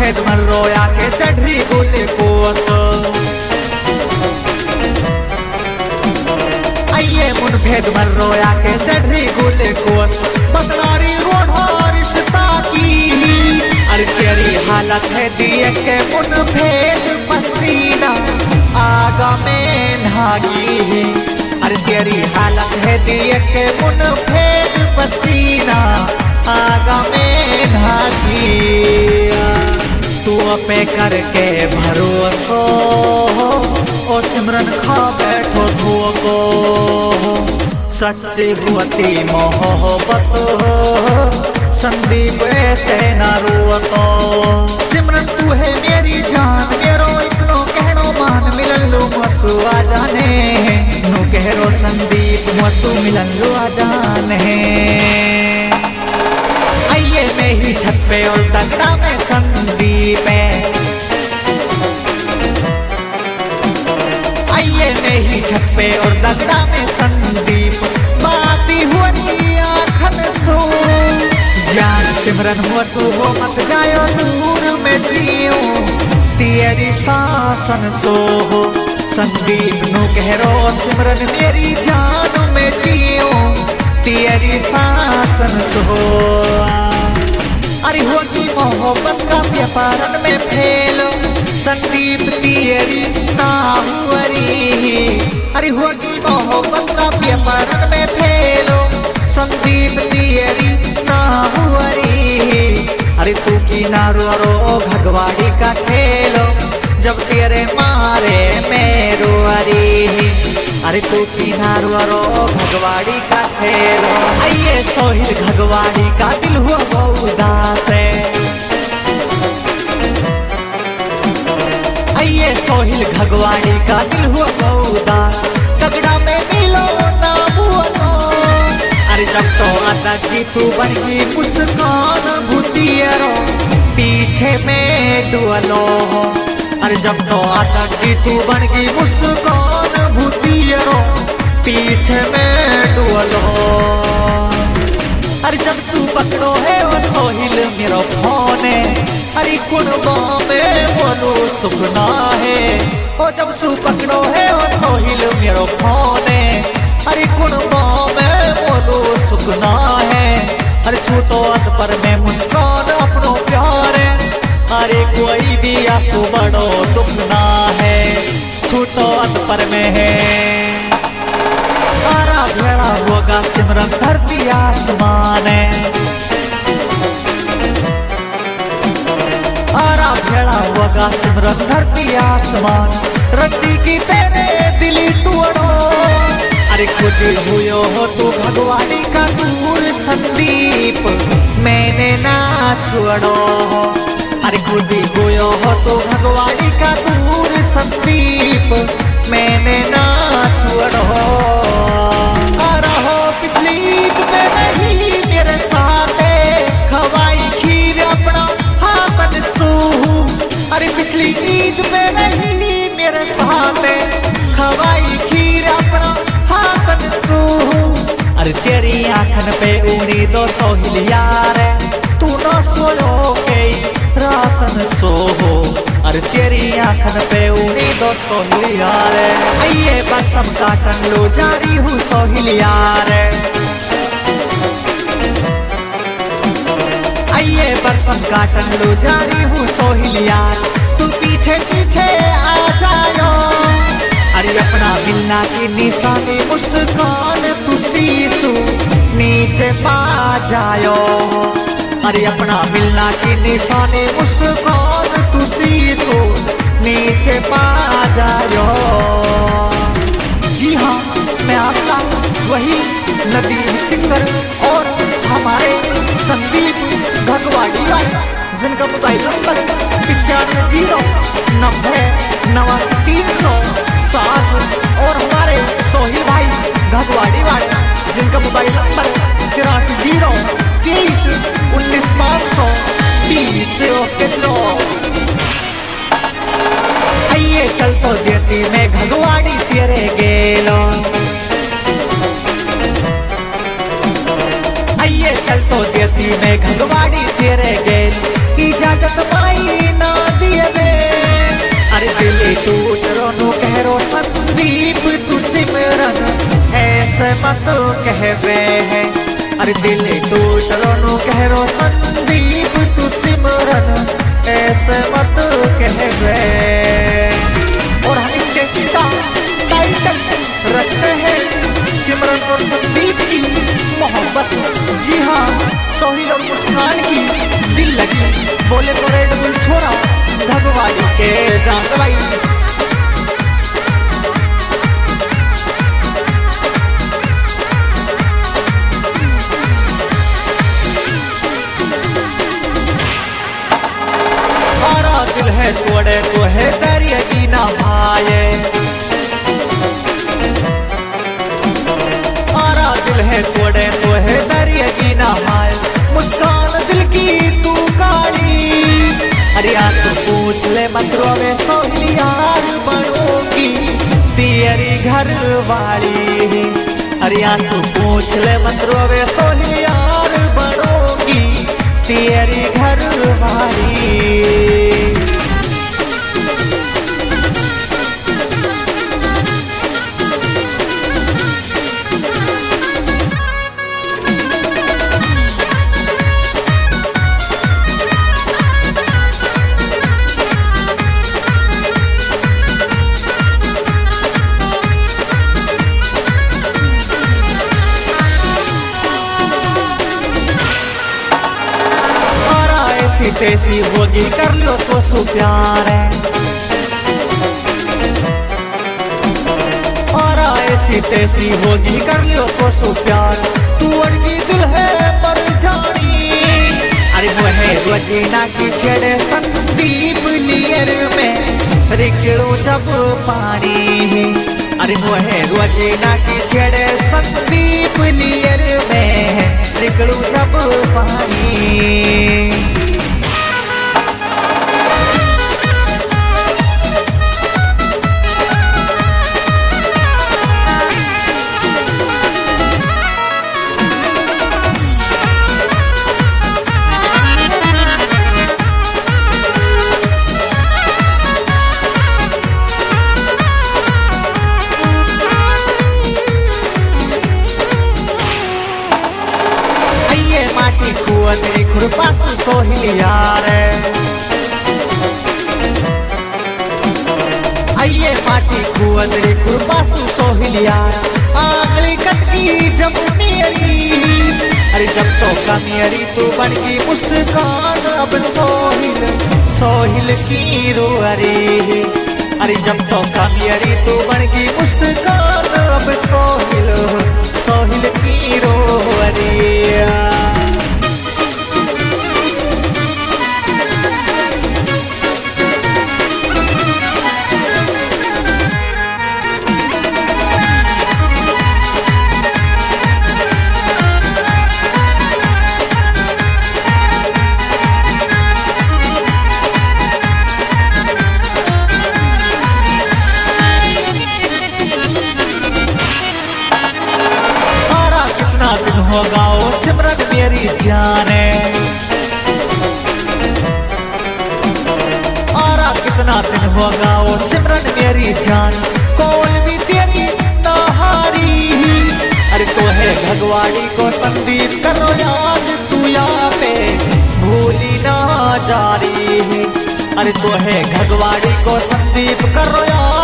भेद मन रोया के चढ़ी गुल कोस आइए मुन भेद मन रोया के चढ़ी गुल कोस बदनारी रोढ़ा रिश्ता की अरे तेरी हालत है दिए के मुन भेद पसीना आगा में नागी है अरे तेरी हालत है दिए के मुन भेद पसीना आगा में नागी तू पे करके भरोसो ओ सिमरन खा बैठो धोको सच्ची हुआती मोहब्बत संदीप ऐसे ना रोतो सिमरन तू है मेरी जान मेरो इतनो कहनो मान मिलन लो मसू आ जाने नु कहरो संदीप मसू मिलन लो आ जाने आइए मैं ही छत पे और दगड़ा में संदीप आइए मैं ही छत पे और दगड़ा में संदीप बाती हुई आँखन सो जान सिमरन मसू हो मत जायो दूर में जियो तेरी सासन सो हो संदीप नु कहरो सिमरन मेरी जान में जियो तेरी सासन सो अरे होगी मोहब्बत का व्यापारन में फैलो संदीप तेरी ताहुरी अरे होगी मोहब्बत का व्यापारन में फैलो संदीप तेरी ताहुरी अरे तू की नारो रो भगवाड़ी का खेलो जब तेरे मारे मेरो अरे अरे तू की नारो रो भगवाड़ी का खेलो आइए सोहिल भगवाड़ी का दिल हुआ बहुत उदास आइए सोहिल भगवाड़ी का दिल हुआ बहुत उदास तगड़ा में मिलो ना बोलो अरे जब तो आता की तू बन गई मुस्कान भूतियरो पीछे में डुअलो अरे जब तो आता की तू बन गई मुस्कान भूतियरो पीछे में डुअलो अरे जब सू पकड़ो है वो सोहिल मेरो फोन अरे कुनबा में बोलो सुखना है ओ जब सू पकड़ो है वो सोहिल मेरो फोन अरे कुनबा में बोलो सुखना है अरे छूटो अत पर में मुस्कान अपनो प्यार अरे कोई भी आंसू बड़ो दुख ना है छूटो अत पर में है तारा भेड़ा होगा सिमरन धरती आसमान तारा भेड़ा होगा सिमरन धरती आसमान रद्दी की तेरे दिली तोड़ो अरे खुद हुयो हो तू भगवानी का दूर संदीप मैंने ना छोड़ो अरे खुद हुयो हो तू भगवानी का दूर संदीप मैंने ना छोड़ो रहो पिछली ईद पे नहीं मेरे साथ खवाई खीर अपना हाथन सूहू अरे पिछली ईद पे नहीं मेरे साथ खवाई खीर अपना हाथन सूहू अरे तेरी आंखन पे उड़ी दो सोहिल यार तू ना सोयो के रातन सोहो अरे तेरी आंखन पे उड़ी दो सोहिल यार आइए बसम काटन लो जारी हूँ सोहिल यार आइए बरसम काटन लो जारी हूँ सोहिल यार तू पीछे पीछे आ जायो अरे अपना मिलना की निशानी मुस्कान तू सीसू नीचे पा जायो अरे अपना मिलना की निशानी मुस्कान तू सीसू नीचे पा जायो जी हाँ मैं आपका वही नदीम सिंगर और हमारे संदीप भगवाड़ी वाले जिनका मोबाइल नंबर 95099307 और हमारे सोहिल भाई भगवाड़ी वाले जिनका मोबाइल नंबर 8319195520 आइए चल तो देती मैं भगवाड़ी तेरे गेलो आइए चल तो देती मैं भगवाड़ी तेरे गेल इजाजत माई ना दिए बे। अरे दिल टूट रोनू कहरो संदीप तू सिमरन ऐसे मत कहवे है। अरे दिल टूट रोनू कहरो संदीप तू सिमरन ऐसे मत कहवे। और हम इसके सीधा टाइटल रखते हैं सिमरन और संदीप की मोहब्बत। जी हाँ, सोहिल और मुस्कान की दिल लगी बोले तो रेड बुल छोरा भगवानी के जान भाई। हमारा दिल है तोड़े तो है दरिया की ना भाए। हमारा दिल है तोड़े तो है दरिया की ना भाए। मुस्कान दिल की तू काली। अरे आंसू पूछ ले मत रोवे सोहिल यार बनोगी तेरी घर वाली। अरे आंसू पूछ ले मत रोवे सोहिल यार बनोगी तेरी घर वाली। ऐसी तैसी होगी कर लो तो सु प्यार है। और ऐसी तैसी होगी कर लो तो सु प्यार। तू अड़गी दिल है पर जानी। अरे वो है रोजीना की छेड़े संदीप लियर में रिकड़ू जब पानी। अरे वो है रोजीना की छेड़े संदीप लियर में रिकड़ू जब पानी। तेरी खुरपास सोहिल यार आइए माटी खुआ तेरी खुरपास सोहिल यार। आंगली कटकी जब मेरी। अरे जब तो कमियरी तू बन गई मुस्कान अब सोहिल सोहिल की रो। अरे जब तो कमियरी तू बन गई मुस्कान अब सोहिल सोहिल की रो। दिन होगा ओ सिमरन मेरी जाने। और कितना दिन होगा ओ सिमरन मेरी जान। कौन भी तेरी नहारी। अरे तो है भगवाड़ी को संदीप करो याद तू यहाँ पे भूली ना जा रही। अरे तो है भगवाड़ी को संदीप करो याद